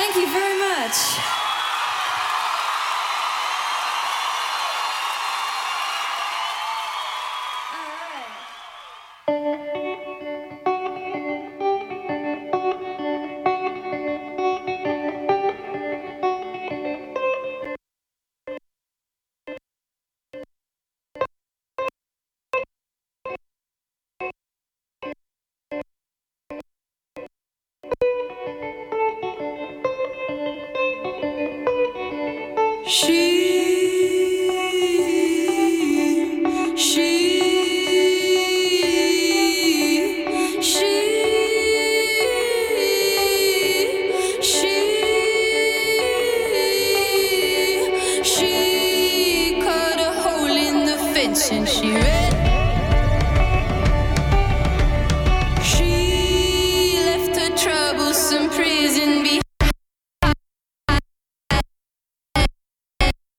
Thank you very much. She cut a hole in the fence and she ran. She left her troublesome prison behind.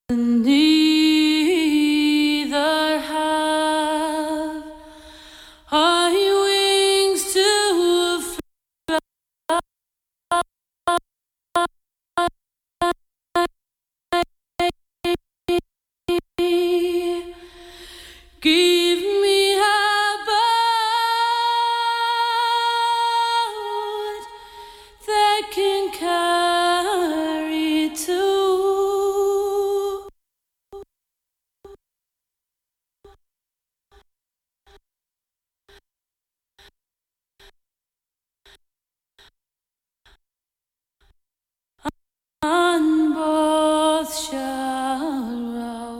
Neither have I wings to fly. Give me a boat that can carry two. On both shall row.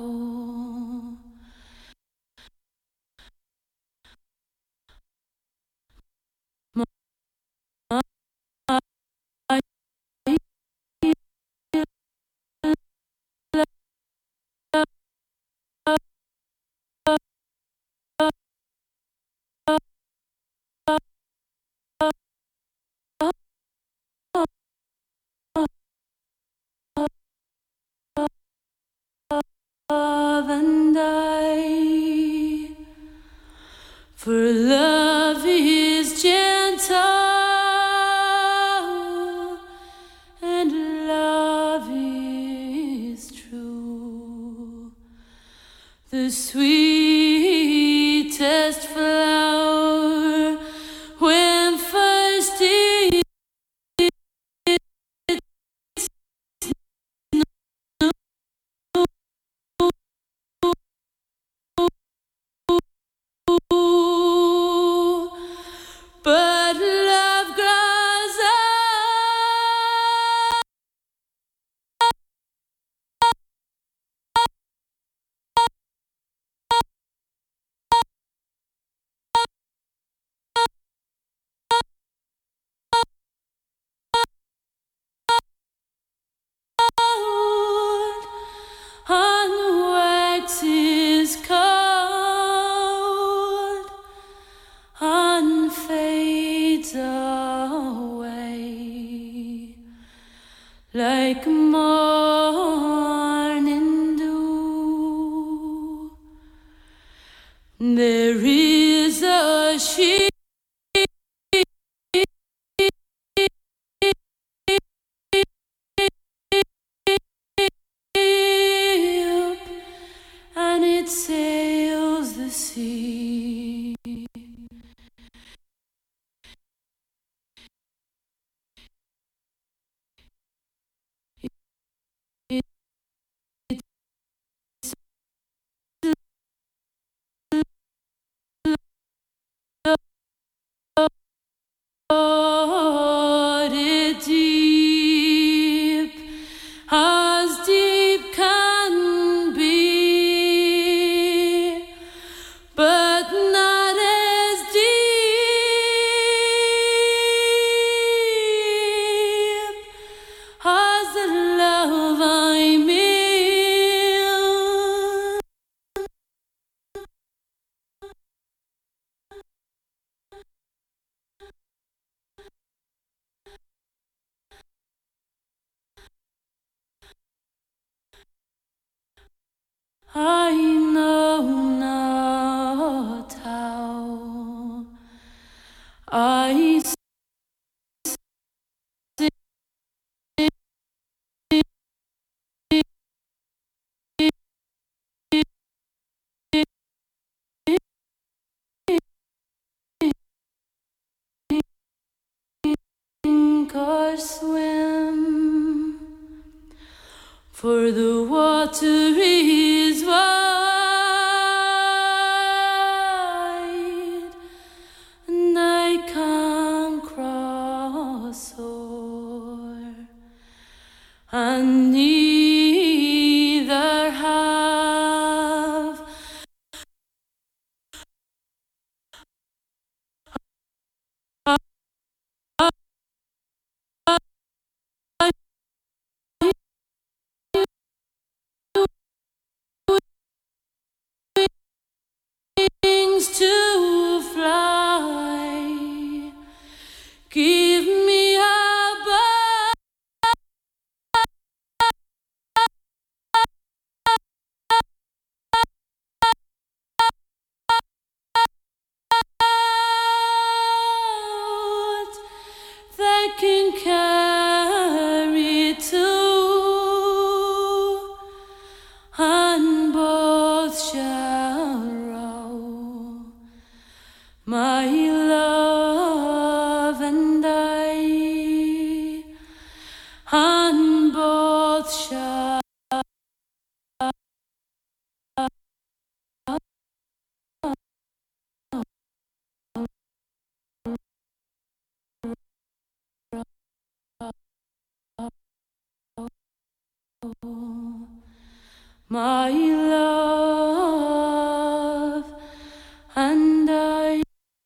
Love and I, for love is gentle and love is true. The sweetest flower when first it grew, but love grows old on wax is cold, on fades away like morning dew. There is a ship and it sails the sea. It deep as deep can be, but not as deep as the love I'm in. I know not how I sink or swim, for the water is wide, and I can't cross o'er, and neither have my love and I on both shall my love and I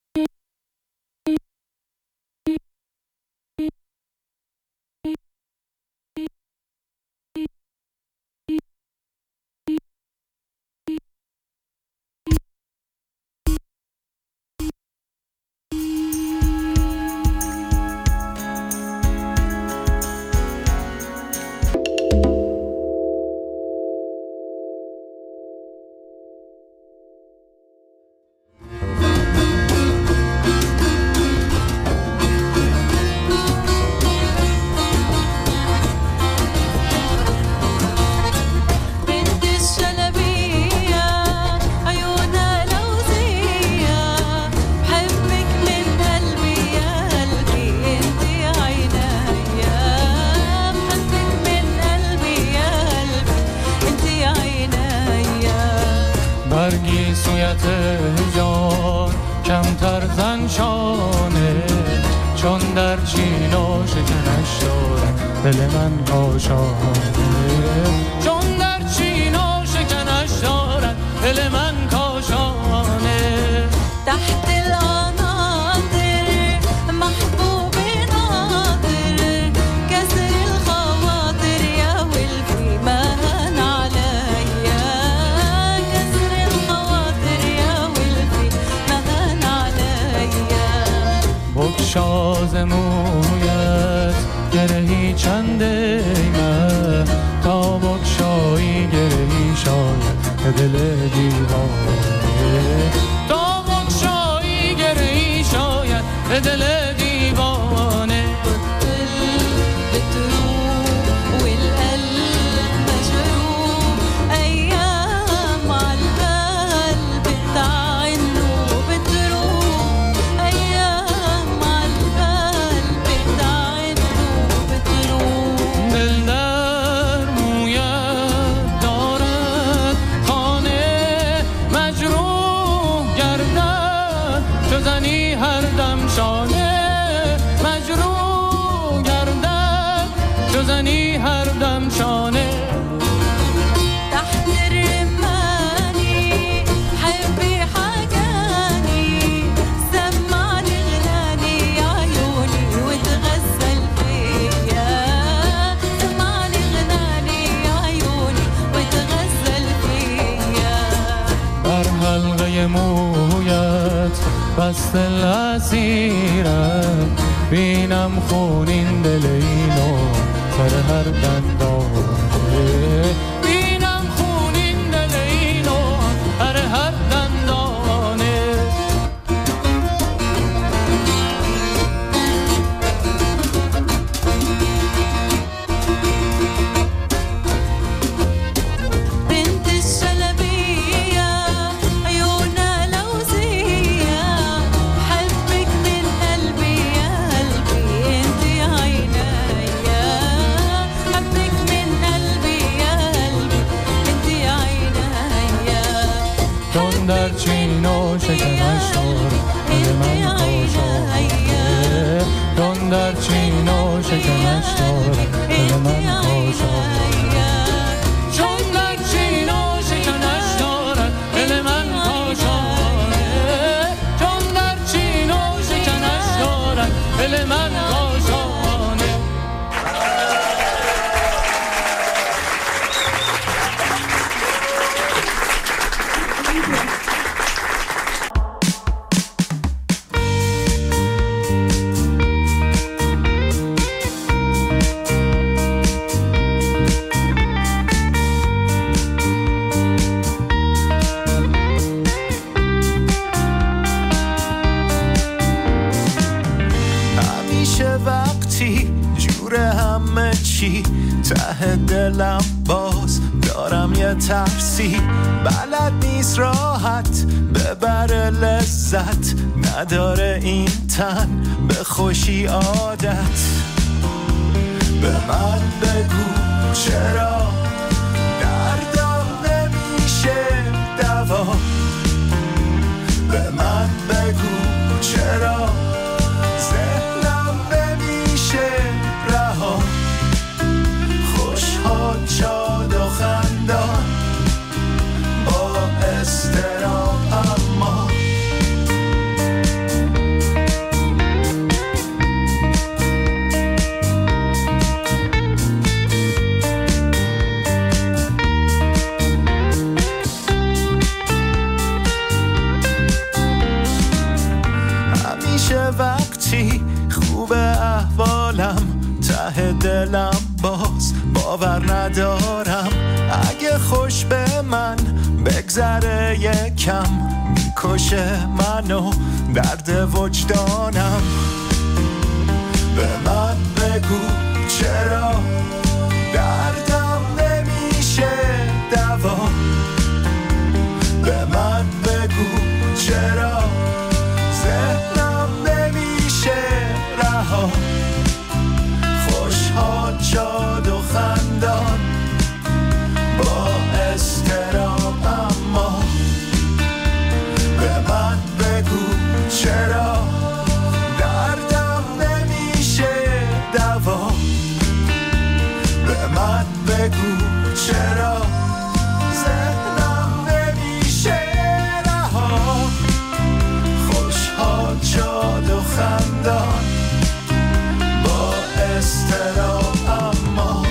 برگی سویت جان کمتر زن شانه چون در چین و شکنش دارد دل من کاشانه چون در چین و شکنش دارد دل من کاشانه تحت القناطر محبوب ناظر كسر الخواطر يا ولفي مهن عليا كسر الخواطر يا ولفي مهن عليا بگشاز مویت گرهی چنده من تا بگشایی گرهی شاید به دل دیوانه تا بگشایی گرهی شاید به دل دیوانه بتروح والقلب مجروح أيام عالقلب بتعينه بتروح أيام عالقلب بتعينه بتروح دل در مویت دارد خانه مجروح گردد چو زنی هر دم شانه مجروح گردد چو زنی هر دم شانه تحت الرماني حبي حاجاني سمعني غناني يا عيوني وتغزل فيا سمعني غناني يا عيوني وتغزل فيا بر حلقه مویت بسته اسیرم بینم خونین دل اینو سر هر دندانه بینم خونین دل اینو سر هر دندانه بنت الشلبية عيونها لوزية حبك من قلبي يا قلبي انت يا عينيا حبك من قلبي يا قلبي انت يا عينيا چون در چین و شکنش دارد دل من کاشانه چون در چین و شکنش دارد دل من کاشانه چون در چین و شکنش دارد دل من کاشانه چون در چین و شکنش دارد دل من کاشانه همیشه وقتی جور همه چی ته دلم باز دارم یه بترسی، بلد نیست راحت ببره لذت، نداره این تن به خوشی عادت. به من بگو چرا دردم نمیشه دوا، به من بگو چرا ذهنم نمیشه رها. خوشحال شاد و خندان با اضطراب اما وقتی خوب احوالم ته دلم باز باور ندارم، اگه خوش به من بگذره یکم میکشه منو درد وجدانم. به من بگو چرا دردم نمیشه دوا، به من بگو چرا خوشحال شاد و خندان با اضطراب اما. به من بگو چرا دردم نمیشه دوا، به من بگو چرا ذهنم نمیشه رها. خوشحال شاد و خندان با اضطراب اما.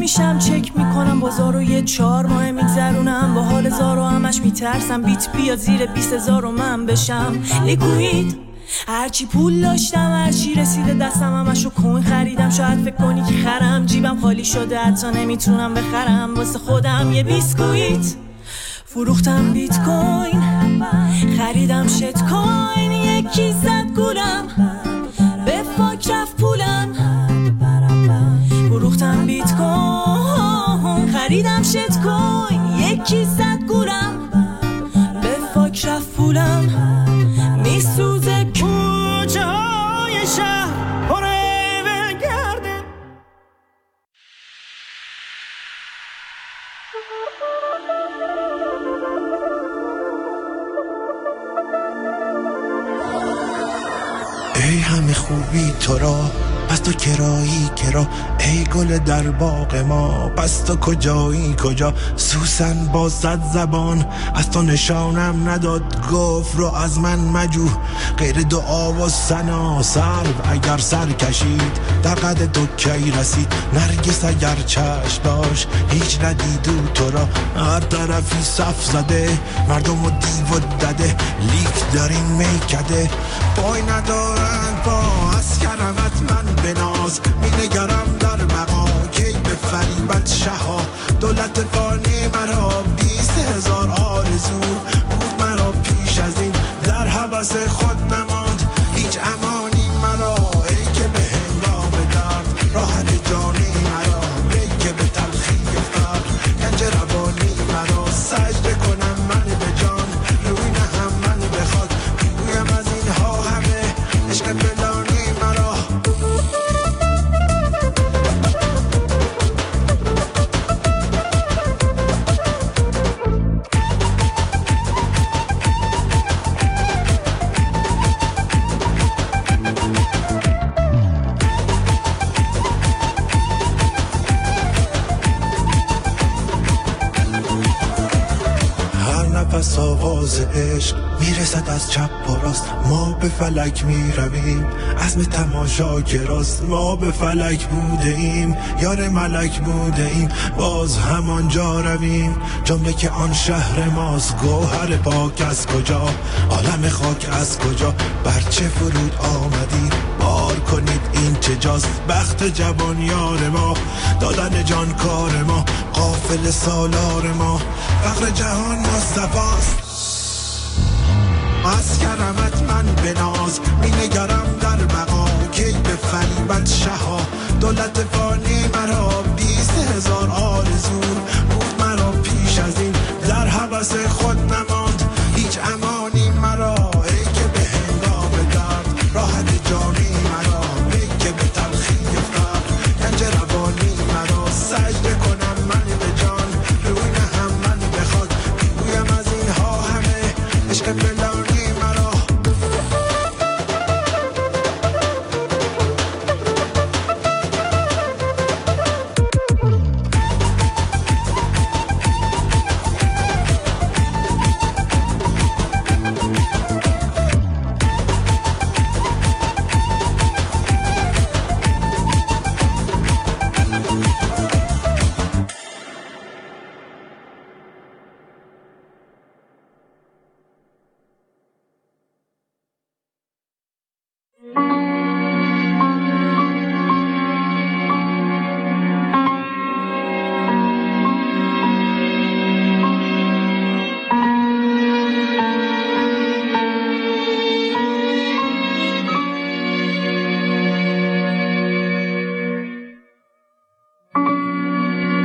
میشم چک میکنم بازارو، یه 4 ماه میگذرونم با حال زارو، همش میترسم بیت بیا زیر 20,000 و من بشم لیکوید. هرچی پول داشتم هرچی رسیده دستم همشو کوین خریدم. شاید فکر کنی که خرم، جیبم خالی شده حتی نمیتونم بخرم واسه خودم یه بیسکویت. فروختم بیت کوین، خریدم شت کوین، یکی زد گولم به فاک رفت پولم. فروختم بیت کوین، خریدم شت کوین، یکی زد گولم به فاک رفت پولم. میسوزه کوچه های شهر پره بگرده. ای همه خوبی تو را پس تو کرایی کرا، ای گل در باغ ما پس تو کجایی کجا. سوسن با 100 زبان از تو نشانم نداد، گفت رو از من مجو غیر دعا و ثنا. سرو اگر سر کشید در قد تو کی رسید، نرگس اگر چشم داشت هیچ ندیدو تو را. هر طرفی صف زده مردم و دیو و دده، لیک دارین میکده پای ندارن پا. از کرمت من بناز می نگرم در مقا، کی به فریبت شها دولت فانی مرا. 20,000 آرزو بود مرا پیش از این، در حبس خود نماند هیچ امانی مرا. ای که به هنگام درد راحت جانی مرا، ای که به تلخی فرد گنج روانی مرا. سجده کنم من به جان روی نهم من بخواد، گویم از اینها همه عشق بلانی مرا. نفس آواز عشق میرسد از چپ و راست، ما به فلک میرویم عزم تماشا کراست. ما به فلک بوده ایم یار ملک بوده ایم، باز همانجا رویم جمله که آن شهر ماست. گوهر پاک از کجا عالم خاک از کجا، برچه فرود آمدید بار کنید این چه جاست. بخت جوان یار ما دادن جان کار ما، قافل سالار ما فقر جهان مصطفاست. از کرمت من بناز می نگرم در بقا، کی به فریبت شها دولت فانی مرا.